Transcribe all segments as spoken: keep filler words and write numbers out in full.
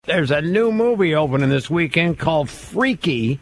There's a new movie opening this weekend called Freaky,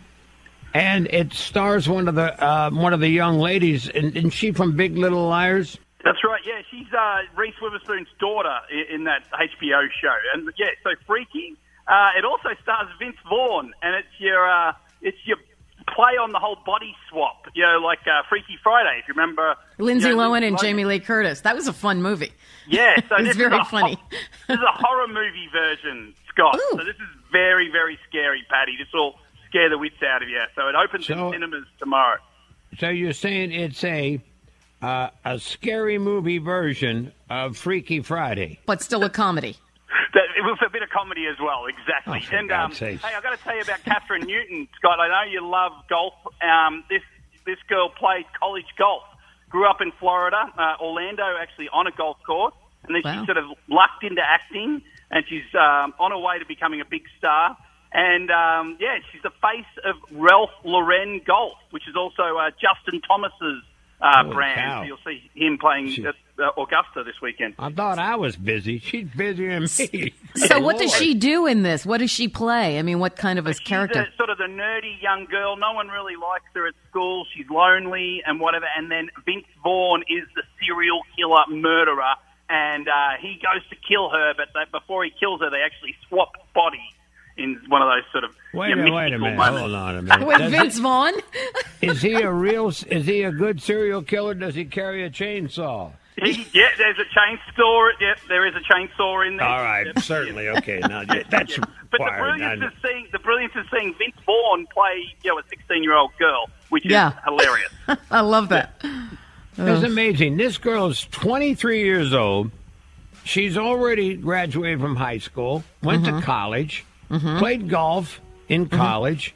and it stars one of the uh, one of the young ladies. And isn't she from Big Little Liars? That's right, yeah. She's uh, Reese Witherspoon's daughter in, in that H B O show. And, yeah, so Freaky. Uh, it also stars Vince Vaughn, and it's your uh, it's your play on the whole body swap, you know, like uh, Freaky Friday, if you remember. Lindsay you know, Lohan and Lohan. Jamie Lee Curtis. That was a fun movie. Yeah, so it's this very is a, funny. This is a horror movie version, Scott. Ooh. So this is very, very scary, Patty. This will scare the wits out of you. So it opens So- in cinemas tomorrow. So you're saying it's a uh, a scary movie version of Freaky Friday? But still a comedy. That, it was a bit of comedy as well, exactly. Oh, for and um, God's sakes. hey, I've got to tell you about Catherine Newton, Scott. I know you love golf. Um, this this girl played college golf. Grew up in Florida, uh, Orlando, actually on a golf course, and then Wow. she sort of lucked into acting, and she's um, on her way to becoming a big star. And um, yeah, she's the face of Ralph Lauren Golf, which is also uh, Justin Thomas's uh, Holy brand. cow. So you'll see him playing She- at uh, Augusta this weekend. I thought I was busy. She's busier than me. So what does Lord. she do in this? What does she play? I mean, what kind of a She's character? a, sort of the nerdy young girl. No one really likes her at school. She's lonely and whatever. And then Vince Vaughn is the serial killer murderer, and uh, he goes to kill her. But they, before he kills her, they actually swap bodies in one of those sort of Wait you a know, minute, wait a mystical minute. moments. Hold on a minute. With Does Vince he- Vaughn? is he a real? Is he a good serial killer? Does he carry a chainsaw? He, yeah, there's a chainsaw. Yeah, there is a chainsaw in there. All right, Yep. certainly. Okay, now yeah, that's Yeah. But the required. brilliance I- is seeing the brilliance is seeing Vince Vaughn play, you know, a sixteen-year-old girl, which is Yeah. hilarious. I love that. It's amazing. This girl's twenty-three years old. She's already graduated from high school, went to college, played golf in college,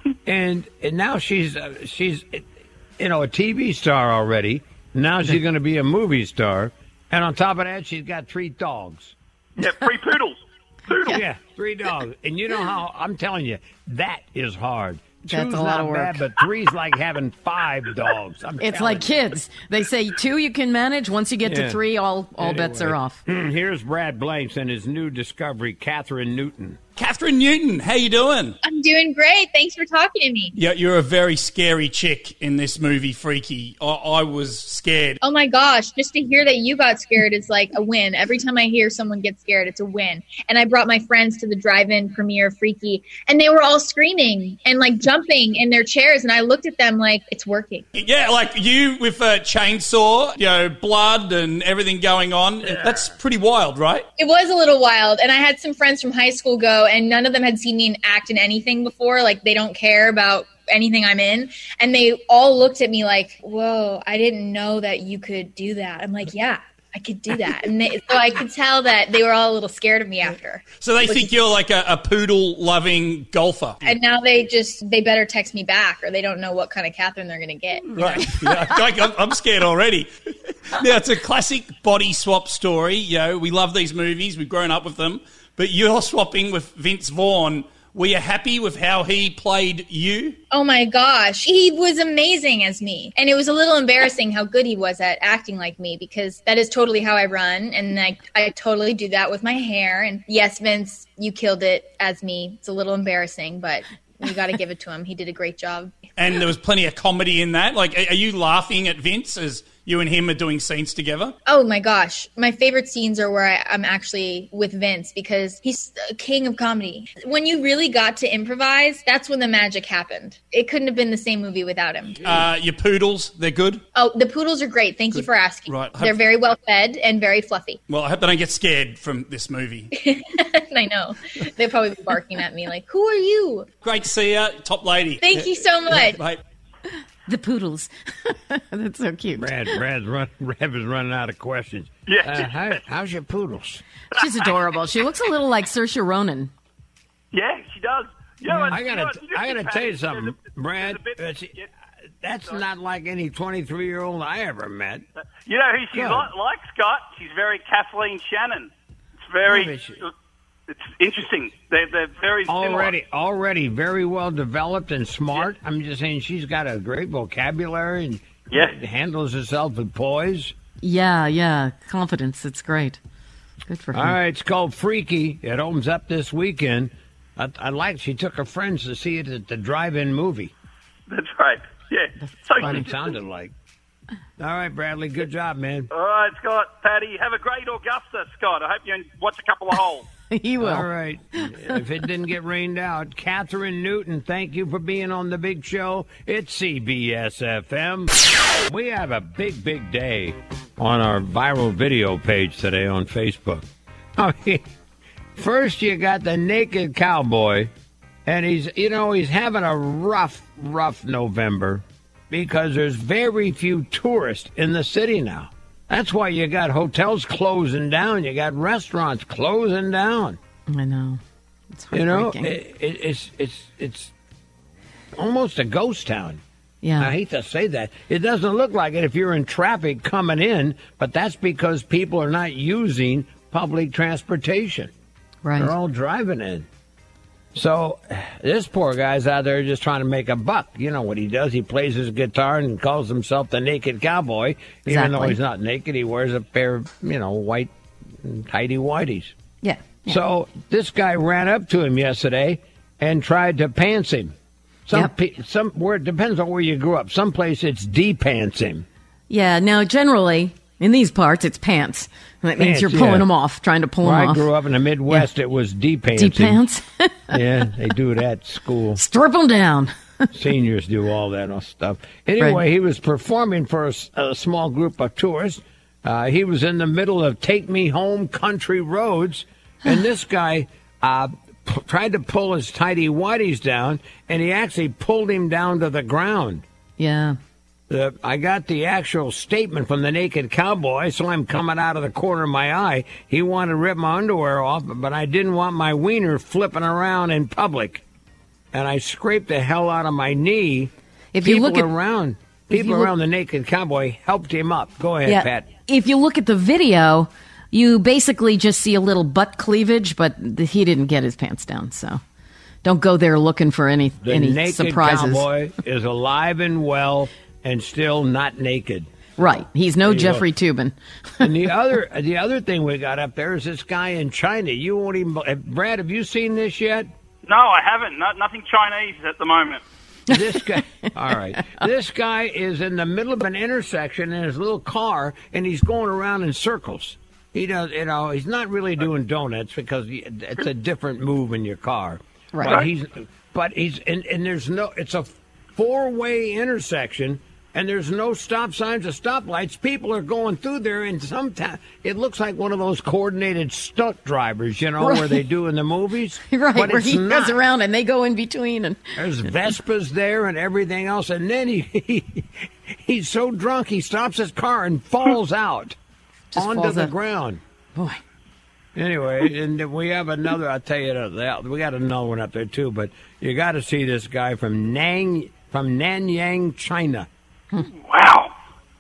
and and now she's uh, she's you know a T V star already. Now she's going to be a movie star, and on top of that, she's got three dogs. Yeah, free poodles. Poodles. Yeah, three dogs. And you know how I'm telling you that is hard. That's Two's a lot not of work. bad, but three's like having five dogs. I'm It's telling like you. kids. They say two you can manage. Once you get Yeah. to three, all all bets Anyway, are off. Here's Brad Blanks and his new discovery, Catherine Newton. Catherine Newton, how you doing? I'm doing great. Thanks for talking to me. Yeah, you're a very scary chick in this movie, Freaky. I, I was scared. Oh my gosh, just to hear that you got scared is like a win. Every time I hear someone get scared, it's a win. And I brought my friends to the drive-in premiere of Freaky, and they were all screaming and like jumping in their chairs, and I looked at them like, it's working. Yeah, like you with a chainsaw, you know, blood and everything going on. That's pretty wild, right? It was a little wild, and I had some friends from high school go, and none of them had seen me act in anything before. Like, they don't care about anything I'm in. And they all looked at me like, whoa, I didn't know that you could do that. I'm like, yeah, I could do that. And they, so I could tell that they were all a little scared of me after. So they Which think is- you're like a, a poodle-loving golfer. And now they just, they better text me back, or they don't know what kind of Catherine they're going to get. Right. Yeah, like, I'm, I'm scared already. Now, it's a classic body swap story. You know, we love these movies. We've grown up with them. But you're swapping with Vince Vaughn. Were you happy with how he played you? Oh my gosh, he was amazing as me. And it was a little embarrassing how good he was at acting like me, because that is totally how I run. And I, I totally do that with my hair. And yes, Vince, you killed it as me. It's a little embarrassing, but you got to give it to him. He did a great job. And there was plenty of comedy in that. Like, are are you laughing at Vince as you and him are doing scenes together? Oh my gosh. My favorite scenes are where I, I'm actually with Vince, because he's a king of comedy. When you really got to improvise, that's when the magic happened. It couldn't have been the same movie without him. Uh, your poodles, they're good? Oh, the poodles are great. Thank you for asking. Right. They're very well fed and very fluffy. Well, I hope they don't get scared from this movie. I know. They'll probably be barking at me like, who are you? Great to see you, top lady. Thank you so much. Mate. The poodles. That's so cute. Brad, Brad's run, Brad is running out of questions. Yeah. Uh, how, how's your poodles? She's adorable. She looks a little like Saoirse Ronan. Yeah, she does. You know, I you gotta, know, you know, I gotta tell you something, there's a- Brad. there's a bit- it's- yeah. That's not like any twenty-three-year-old I ever met. You know who she's Good. like, like, Scott? She's very Kathleen Shannon. It's very, Who is she? it's interesting. They're, they're very similar. Already, already very well developed and smart. I'm just saying she's got a great vocabulary and Yeah. handles herself with poise. Yeah, yeah. Confidence. It's great. Good for All him. right, it's called Freaky. It opens up this weekend. I, I like she took her friends to see it at the drive-in movie. That's right. Yeah. So What it sounded like. All right, Bradley, good job, man. All right, Scott, Patty, have a great Augusta, Scott. I hope you watch a couple of holes. He will. All right. If it didn't get rained out, Catherine Newton, thank you for being on the big show. It's C B S F M. We have a big, big day on our viral video page today on Facebook. I mean, first you got the naked cowboy, and he's, you know, he's having a rough, rough November because there's very few tourists in the city now. That's why you got hotels closing down. You got restaurants closing down. I know. It's You know, heartbreaking. it, it, it's it's it's almost a ghost town. yeah. I hate to say that. It doesn't look like it if you're in traffic coming in, but that's because people are not using public transportation. right. They're all driving in. So this poor guy's out there just trying to make a buck. You know what he does? He plays his guitar and calls himself the Naked Cowboy. Even though Exactly. he's not naked, he wears a pair of, you know, white tidy whities. yeah. yeah. So this guy ran up to him yesterday and tried to pants him. Some Yep. pe- some where it depends on where you grew up. Some place it's de-pants him. Yeah, now generally in these parts it's pants. That means Pants, you're pulling yeah. them off, trying to pull Where them I off. grew up in the Midwest, it was de-pants Deep him. pants. Yeah, they do it at school. Strip them down. Seniors do all that stuff. Anyway, Right. he was performing for a, s- a small group of tourists. Uh, he was in the middle of Take Me Home Country Roads, and this guy uh, p- tried to pull his tidy whities down, and he actually pulled him down to the ground. Yeah. Uh, I got the actual statement from the Naked Cowboy. I saw him coming out of the corner of my eye. He wanted to rip my underwear off, but I didn't want my wiener flipping around in public. And I scraped the hell out of my knee. If you people look at- around, if people you look- around the Naked Cowboy helped him up. Go ahead, Yeah. Pat. If you look at the video, you basically just see a little butt cleavage, but th- he didn't get his pants down, so don't go there looking for any The any Naked surprises. Cowboy is alive and well and still not naked. Right. He's no you Jeffrey Tubin. And the other, the other thing we got up there is this guy in China. You won't even. Brad, have you seen this yet? No, I haven't. No, nothing Chinese at the moment. This guy, all right. This guy is in the middle of an intersection in his little car, and he's going around in circles. He does, you know, he's not really doing donuts because he- it's a different move in your car. Right. But he's, but he's, and, and there's no, it's a four-way intersection, and there's no stop signs or stoplights. People are going through there, and sometimes it looks like one of those coordinated stunt drivers, you know, where Right. they do in the movies. Right, but where it's he not. goes around and they go in between. And There's Vespas there and everything else, and then he, he he's so drunk he stops his car and falls out Just onto falls the out. ground. boy, Anyway, and then we have another. I'll tell you that we got another one up there too. But you got to see this guy from Nang from Nanyang, China. Wow.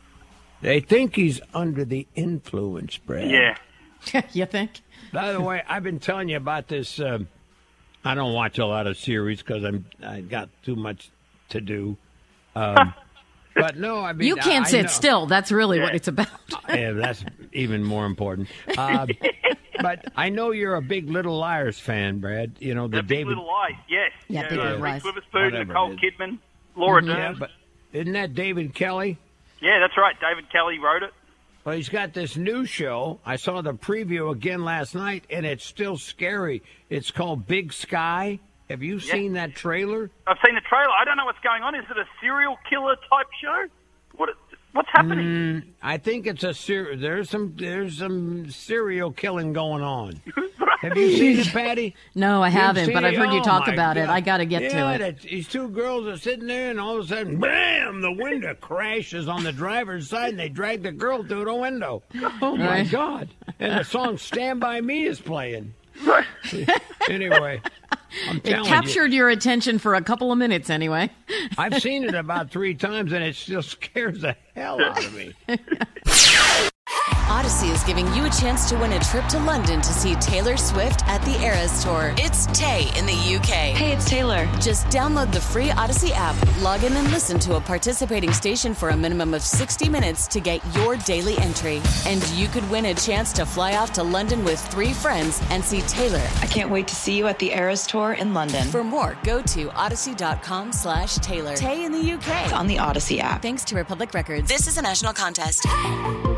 They think he's under the influence, Brad. Yeah. you think? By the way, I've been telling you about this. Um, I don't watch a lot of series because I'm I got too much to do. Um, but no, I mean You can't I sit know- still. That's really what it's about. Yeah, that's even more important. Uh, but I know you're a big Little Liars fan, Brad. You know the The Big David. Little Lies, yes. Yeah, Big uh, Little Reese Lies. Witherspoon, Whatever Nicole it is. Kidman, Laura Mm-hmm. Yeah, Dern. but isn't that David Kelly? Yeah, that's right. David Kelly wrote it. Well, he's got this new show. I saw the preview again last night, and it's still scary. It's called Big Sky. Have you seen that trailer? I've seen the trailer. I don't know what's going on. Is it a serial killer type show? What? What's happening? I think it's a ser- there's some there's some serial killing going on. Have you seen it, Patty? No, I You haven't, seen but I've heard you Oh, talk my about it. God. I got to get yeah, to it. that- these two girls are sitting there, and all of a sudden, bam! The window crashes on the driver's side, and they drag the girl through the window. Oh my Right. God! And the song "Stand by Me" is playing. Anyway, I'm It telling you, captured your attention for a couple of minutes, anyway. I've seen it about three times, and it still scares the hell out of me. Odyssey is giving you a chance to win a trip to London to see Taylor Swift at the Eras Tour. It's Tay in the U K. Hey, it's Taylor. Just download the free Odyssey app, log in and listen to a participating station for a minimum of sixty minutes to get your daily entry. And you could win a chance to fly off to London with three friends and see Taylor. I can't wait to see you at the Eras Tour in London. For more, go to odyssey.com slash Taylor. Tay in the U K. It's on the Odyssey app. Thanks to Republic Records. This is a national contest.